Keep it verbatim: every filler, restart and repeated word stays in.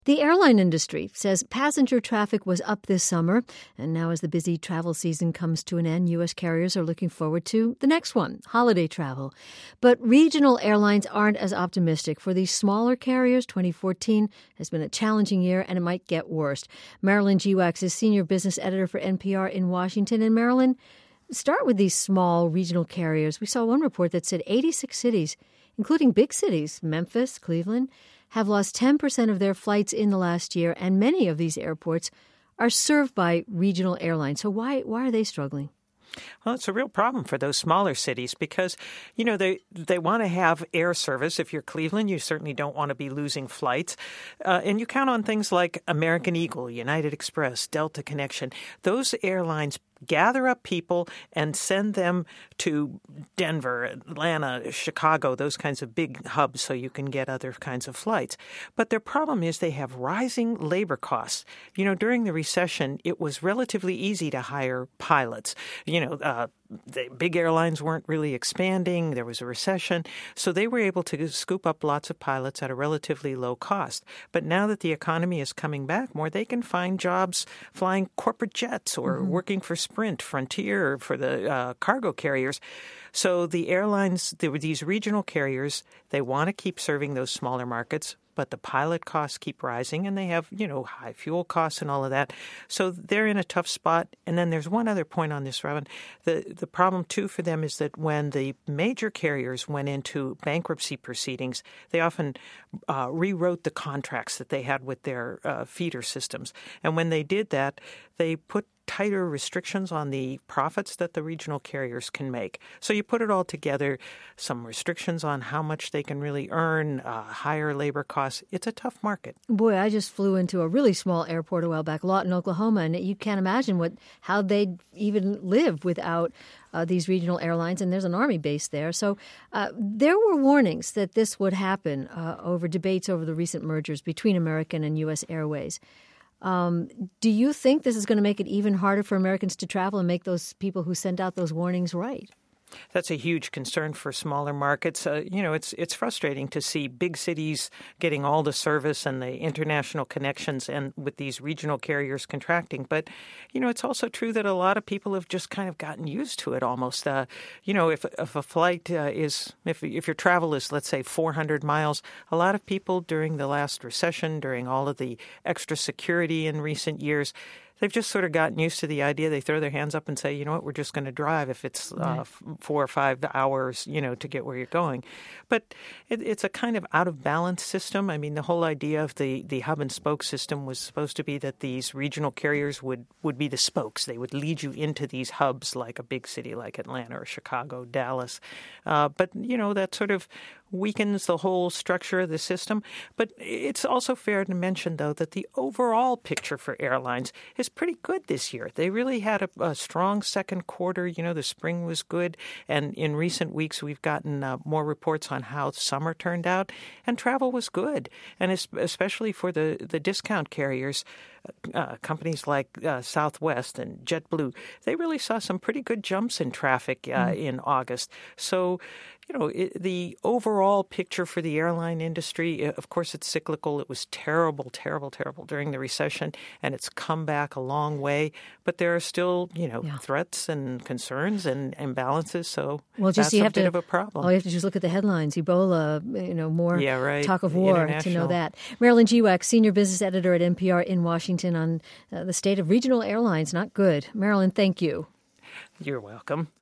The airline industry says passenger traffic was up this summer, and now as the busy travel season comes to an end, U S carriers are looking forward to the next one, holiday travel. But regional airlines aren't as optimistic. For these smaller carriers, twenty fourteen has been a challenging year, and it might get worse. Marilyn Gewax is senior business editor for N P R in Washington. And Marilyn, start with these small regional carriers. We saw one report that said eighty-six cities, including big cities, Memphis, Cleveland, have lost ten percent of their flights in the last year, and many of these airports are served by regional airlines. So why why are they struggling? Well, it's a real problem for those smaller cities because, you know, they they want to have air service. If you're Cleveland, you certainly don't want to be losing flights. Uh, and you count on things like American Eagle, United Express, Delta Connection. Those airlines gather up people and send them to Denver, Atlanta, Chicago, those kinds of big hubs so you can get other kinds of flights. But their problem is they have rising labor costs. You know, during the recession, it was relatively easy to hire pilots. You know, uh, the big airlines weren't really expanding. There was a recession. So they were able to scoop up lots of pilots at a relatively low cost. But now that the economy is coming back more, they can find jobs flying corporate jets or mm-hmm. working for Sprint, Frontier, for the uh, cargo carriers. So the airlines, there were these regional carriers, they want to keep serving those smaller markets, but the pilot costs keep rising and they have, you know, high fuel costs and all of that. So they're in a tough spot. And then there's one other point on this, Robin. The the problem, too, for them is that when the major carriers went into bankruptcy proceedings, they often uh, rewrote the contracts that they had with their uh, feeder systems. And when they did that, they put tighter restrictions on the profits that the regional carriers can make. So you put it all together, some restrictions on how much they can really earn, uh, higher labor costs. It's a tough market. Boy, I just flew into a really small airport a while back, Lawton, Oklahoma, and you can't imagine what how they'd even live without uh, these regional airlines, and there's an Army base there. So uh, there were warnings that this would happen uh, over debates over the recent mergers between American and U S Airways. Um, do you think this is going to make it even harder for Americans to travel and make those people who send out those warnings right? That's a huge concern for smaller markets. Uh, you know, it's it's frustrating to see big cities getting all the service and the international connections and with these regional carriers contracting. But, you know, it's also true that a lot of people have just kind of gotten used to it almost. Uh, you know, if, if a flight uh, is, if, if your travel is, let's say, four hundred miles, a lot of people during the last recession, during all of the extra security in recent years, they've just sort of gotten used to the idea. They throw their hands up and say, you know what, we're just going to drive if it's uh, right. four or five hours, you know, to get where you're going. But it, it's a kind of out of balance system. I mean, the whole idea of the, the hub and spoke system was supposed to be that these regional carriers would, would be the spokes. They would lead you into these hubs like a big city like Atlanta or Chicago, Dallas. Uh, but, you know, that sort of weakens the whole structure of the system. But it's also fair to mention, though, that the overall picture for airlines is pretty good this year. They really had a, a strong second quarter. You know, the spring was good. And in recent weeks, we've gotten uh, more reports on how summer turned out. And travel was good. And especially for the, the discount carriers, uh, companies like uh, Southwest and JetBlue, they really saw some pretty good jumps in traffic uh, mm. in August. So, you know, it, the overall picture for the airline industry, of course, it's cyclical. It was terrible, terrible, terrible during the recession, and it's come back a long way. But there are still, you know, yeah. threats and concerns and imbalances. So well, just that's you a have bit to, of a problem. All you have to just look at the headlines. Ebola, you know, more yeah, right. talk of war to know that. Marilyn Gewax, senior business editor at N P R in Washington, on uh, the state of regional airlines. Not good. Marilyn, thank you. You're welcome.